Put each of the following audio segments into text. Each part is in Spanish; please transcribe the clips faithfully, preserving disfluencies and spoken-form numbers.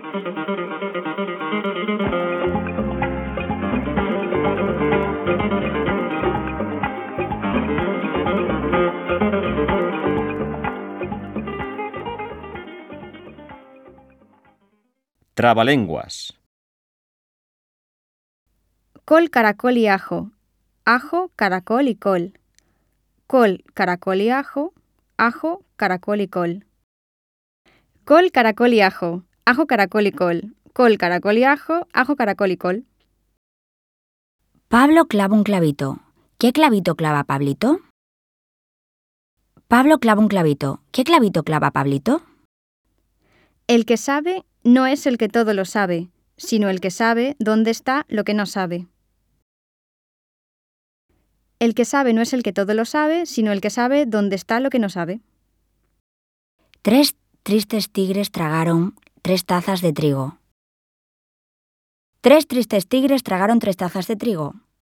Trabalenguas. Col, caracol y ajo. Ajo, caracol y col. Col, caracol y ajo. Ajo, caracol y col. Col, caracol y ajo. Ajo, caracol y col. Col, caracol y ajo. Ajo, caracol y col. Pablo clava un clavito. ¿Qué clavito clava Pablito? Pablo clava un clavito. ¿Qué clavito clava Pablito? El que sabe no es el que todo lo sabe, sino el que sabe dónde está lo que no sabe. El que sabe no es el que todo lo sabe, sino el que sabe dónde está lo que no sabe. Tres tristes tigres tragaron tres tazas de trigo. Tres tristes tigres tragaron tres tazas de trigo.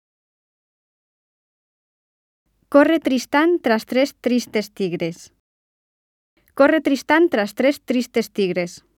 Corre Tristán tras tres tristes tigres. Corre Tristán tras tres tristes tigres.